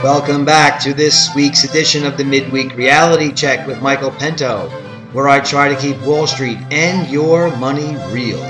Welcome back to this week's edition of the Midweek Reality Check with Michael Pinto, where I try to keep Wall Street and your money real.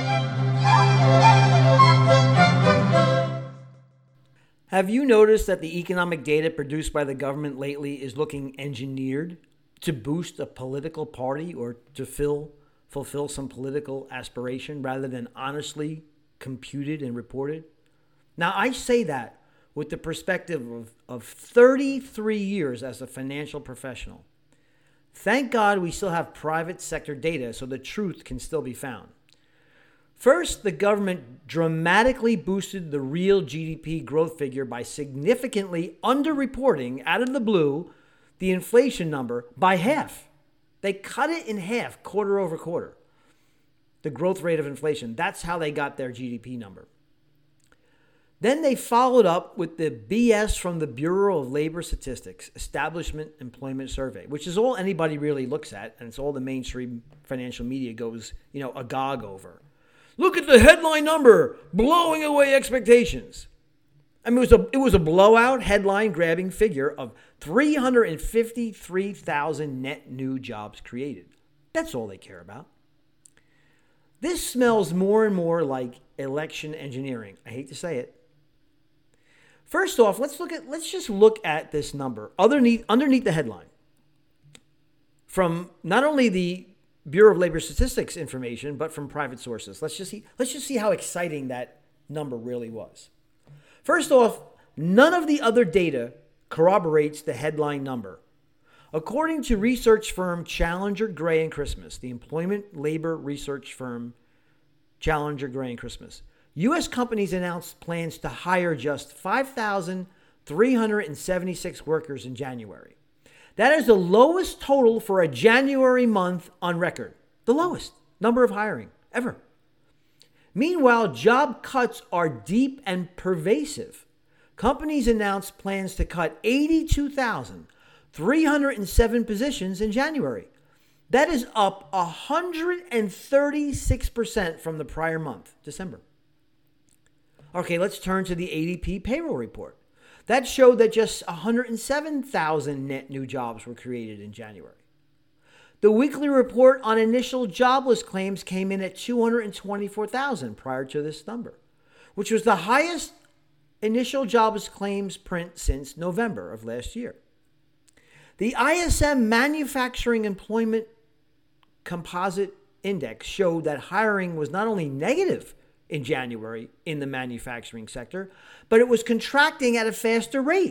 Have you noticed that the economic data produced by the government lately is looking engineered to boost a political party or to fulfill some political aspiration rather than honestly computed and reported? Now, I say that with the perspective of 33 years as a financial professional. Thank God we still have private sector data so the truth can still be found. First, the government dramatically boosted the real GDP growth figure by significantly underreporting out of the blue the inflation number by half. They cut it in half, quarter over quarter. The growth rate of inflation. That's how they got their GDP number. Then they followed up with the BS from the Bureau of Labor Statistics Establishment Employment Survey, which is all anybody really looks at, and it's all the mainstream financial media goes, agog over. Look at the headline number, blowing away expectations. I mean, it was a blowout headline-grabbing figure of 353,000 net new jobs created. That's all they care about. This smells more and more like election engineering. I hate to say it. First off, let's just look at this number underneath the headline. From not only the Bureau of Labor Statistics information, but from private sources. Let's just see how exciting that number really was. First off, none of the other data corroborates the headline number. According to research firm Challenger Gray and Christmas, the employment labor research firm Challenger Gray and Christmas, U.S. companies announced plans to hire just 5,376 workers in January. That is the lowest total for a January month on record. The lowest number of hiring ever. Meanwhile, job cuts are deep and pervasive. Companies announced plans to cut 82,307 positions in January. That is up 136% from the prior month, December. Okay, let's turn to the ADP payroll report. That showed that just 107,000 net new jobs were created in January. The weekly report on initial jobless claims came in at 224,000 prior to this number, which was the highest initial jobless claims print since November of last year. The ISM Manufacturing Employment Composite Index showed that hiring was not only negative in January in the manufacturing sector, but it was contracting at a faster rate.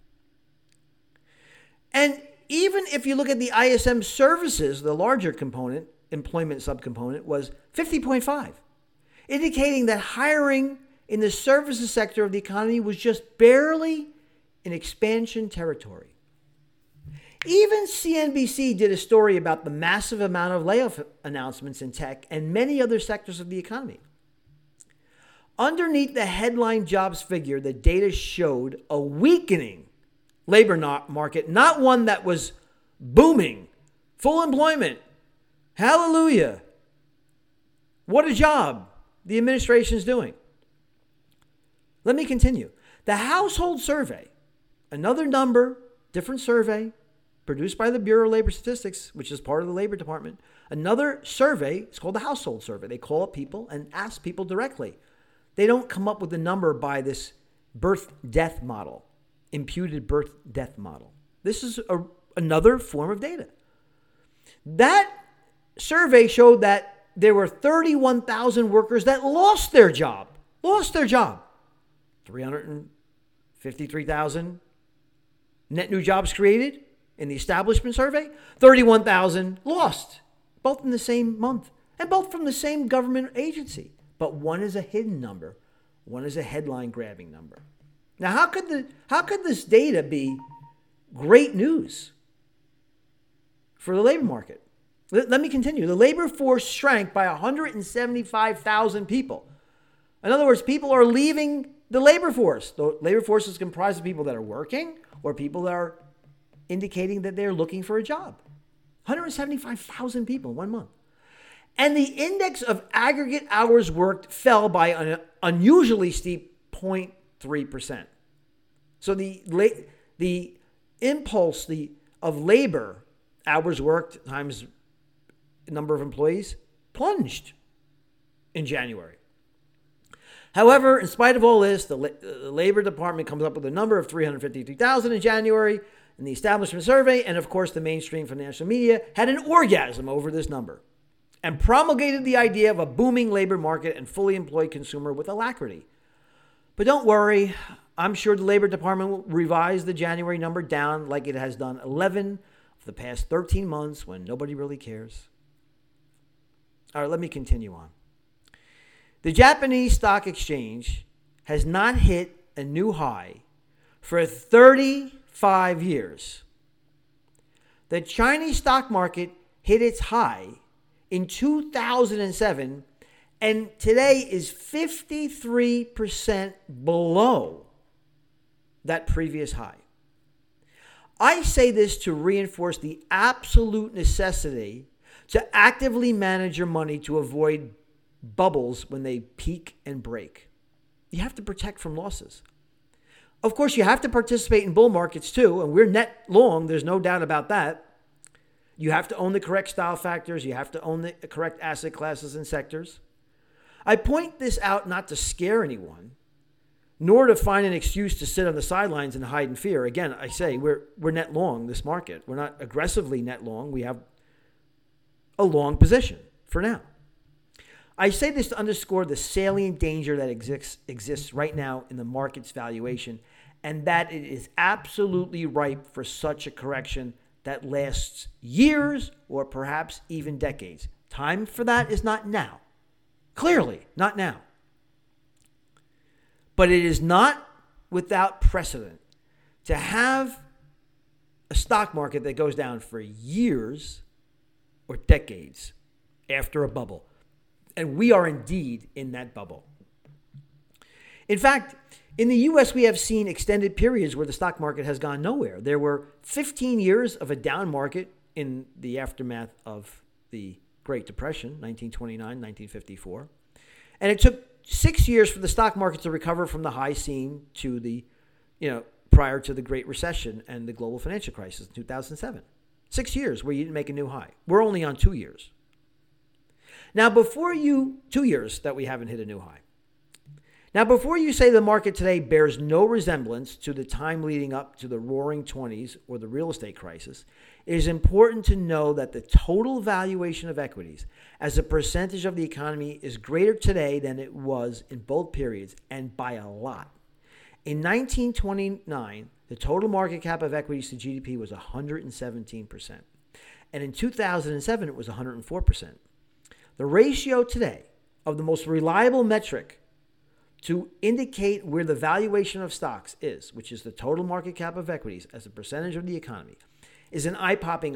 And even if you look at the ISM services, the larger component, employment subcomponent, was 50.5, indicating that hiring in the services sector of the economy was just barely in expansion territory. Even CNBC did a story about the massive amount of layoff announcements in tech and many other sectors of the economy. Underneath the headline jobs figure, the data showed a weakening labor market, not one that was booming, full employment. Hallelujah. What a job the administration is doing. Let me continue. The household survey, another number, different survey, produced by the Bureau of Labor Statistics, which is part of the Labor Department. Another survey, it's called the household survey. They call up people and ask people directly. They don't come up with a number by this birth-death model, imputed birth-death model. This is another form of data. That survey showed that there were 31,000 workers that lost their job. 353,000 net new jobs created in the establishment survey. 31,000 lost, both in the same month and both from the same government agency. But one is a hidden number. One is a headline-grabbing number. Now, how could this data be great news for the labor market? Let me continue. The labor force shrank by 175,000 people. In other words, people are leaving the labor force. The labor force is comprised of people that are working or people that are indicating that they're looking for a job. 175,000 people in 1 month. And the index of aggregate hours worked fell by an unusually steep 0.3%. So the the impulse of labor, hours worked times number of employees, plunged in January. However, in spite of all this, the Labor Department comes up with a number of 353,000 in January in the establishment survey, and of course the mainstream financial media had an orgasm over this number and promulgated the idea of a booming labor market and fully employed consumer with alacrity. But don't worry, I'm sure the Labor Department will revise the January number down like it has done 11 of the past 13 months when nobody really cares. All right, let me continue on. The Japanese stock exchange has not hit a new high for 35 years. The Chinese stock market hit its high in 2007 and today is 53% below that previous high. I say this to reinforce the absolute necessity to actively manage your money to avoid bubbles when they peak and break. You have to protect from losses. Of course, you have to participate in bull markets too, and we're net long, there's no doubt about that. You have to own the correct style factors. You have to own the correct asset classes and sectors. I point this out not to scare anyone, nor to find an excuse to sit on the sidelines and hide in fear. Again, I say we're net long this market. We're not aggressively net long. We have a long position for now. I say this to underscore the salient danger that exists right now in the market's valuation, and that it is absolutely ripe for such a correction that lasts years or perhaps even decades. Time for that is not now. Clearly, not now. But it is not without precedent to have a stock market that goes down for years or decades after a bubble. And we are indeed in that bubble. In fact, in the U.S., we have seen extended periods where the stock market has gone nowhere. There were 15 years of a down market in the aftermath of the Great Depression, 1929, 1954. And it took 6 years for the stock market to recover from the high seen to the, prior to the Great Recession and the global financial crisis in 2007. 6 years where you didn't make a new high. We're only on 2 years. Now, 2 years that we haven't hit a new high. Now, before you say the market today bears no resemblance to the time leading up to the roaring 20s or the real estate crisis, it is important to know that the total valuation of equities as a percentage of the economy is greater today than it was in both periods, and by a lot. In 1929, the total market cap of equities to GDP was 117%. And in 2007, it was 104%. The ratio today of the most reliable metric to indicate where the valuation of stocks is, which is the total market cap of equities as a percentage of the economy, is an eye-popping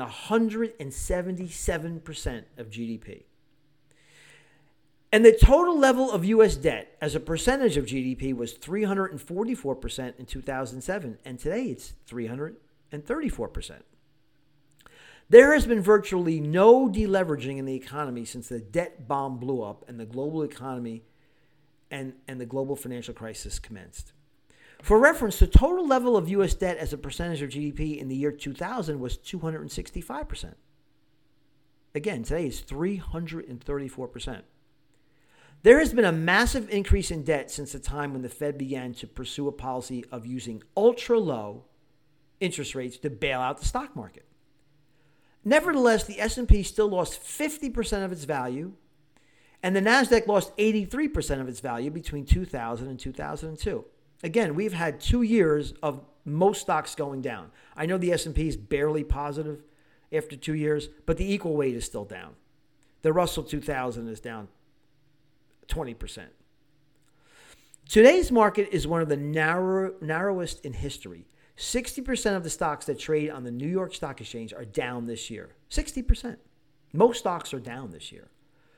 177% of GDP. And the total level of U.S. debt as a percentage of GDP was 344% in 2007, and today it's 334%. There has been virtually no deleveraging in the economy since the debt bomb blew up and the global economy and the global financial crisis commenced. For reference, the total level of U.S. debt as a percentage of GDP in the year 2000 was 265%. Again, today it's 334%. There has been a massive increase in debt since the time when the Fed began to pursue a policy of using ultra-low interest rates to bail out the stock market. Nevertheless, the S&P still lost 50% of its value, and the NASDAQ lost 83% of its value between 2000 and 2002. Again, we've had 2 years of most stocks going down. I know the S&P is barely positive after 2 years, but the equal weight is still down. The Russell 2000 is down 20%. Today's market is one of the narrowest in history. 60% of the stocks that trade on the New York Stock Exchange are down this year. 60%. Most stocks are down this year.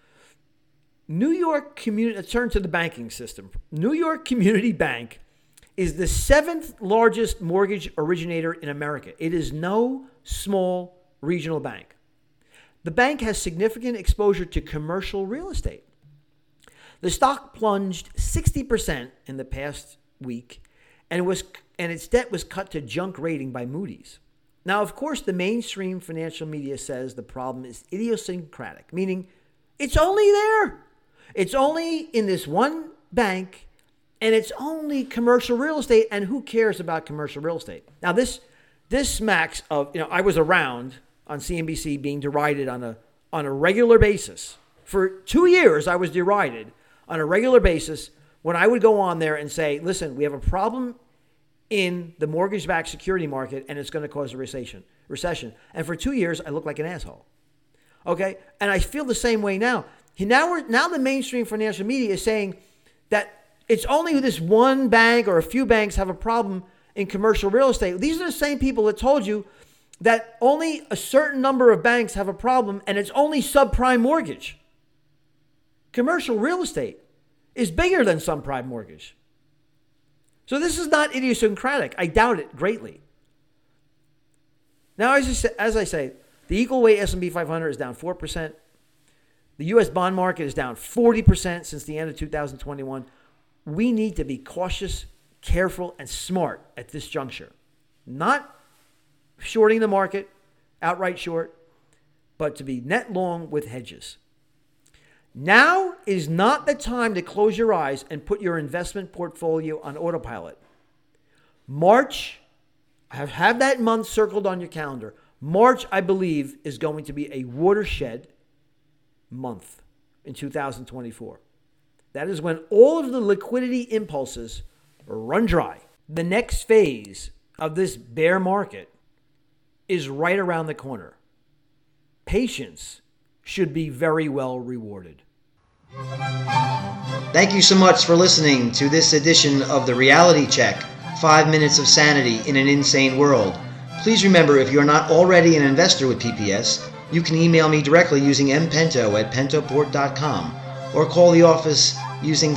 Let's turn to the banking system. New York Community Bank is the 7th largest mortgage originator in America. It is no small regional bank. The bank has significant exposure to commercial real estate. The stock plunged 60% in the past week and its debt was cut to junk rating by Moody's. Now, of course, the mainstream financial media says the problem is idiosyncratic, meaning it's only there. It's only in this one bank, and it's only commercial real estate, and who cares about commercial real estate? Now, this smacks of, I was around on CNBC being derided on a regular basis. For 2 years, I was derided on a regular basis when I would go on there and say, listen, we have a problem in the mortgage-backed security market, and it's going to cause a recession. And for 2 years, I looked like an asshole. Okay? And I feel the same way now. Now the mainstream financial media is saying that it's only this one bank or a few banks have a problem in commercial real estate. These are the same people that told you that only a certain number of banks have a problem, and it's only subprime mortgage. Commercial real estate is bigger than subprime mortgage. So this is not idiosyncratic. I doubt it greatly. Now, as I say, the equal weight S&P 500 is down 4%. The U.S. bond market is down 40% since the end of 2021. We need to be cautious, careful, and smart at this juncture. Not shorting the market, outright short, but to be net long with hedges. Now is not the time to close your eyes and put your investment portfolio on autopilot. March, have that month circled on your calendar. March, I believe, is going to be a watershed month in 2024. That is when all of the liquidity impulses run dry. The next phase of this bear market is right around the corner. Patience should be very well rewarded. Thank you so much for listening to this edition of The Reality Check, 5 Minutes of Sanity in an Insane World. Please remember, if you're not already an investor with PPS, you can email me directly using mpento@pentoport.com or call the office using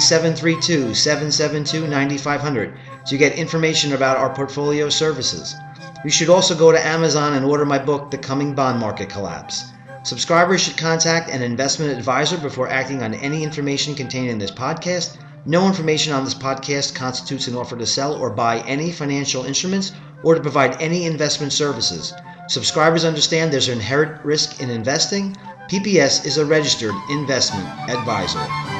732-772-9500 to get information about our portfolio services. You should also go to Amazon and order my book, The Coming Bond Market Collapse. Subscribers should contact an investment advisor before acting on any information contained in this podcast. No information on this podcast constitutes an offer to sell or buy any financial instruments or to provide any investment services. Subscribers understand there's an inherent risk in investing. PPS is a registered investment advisor.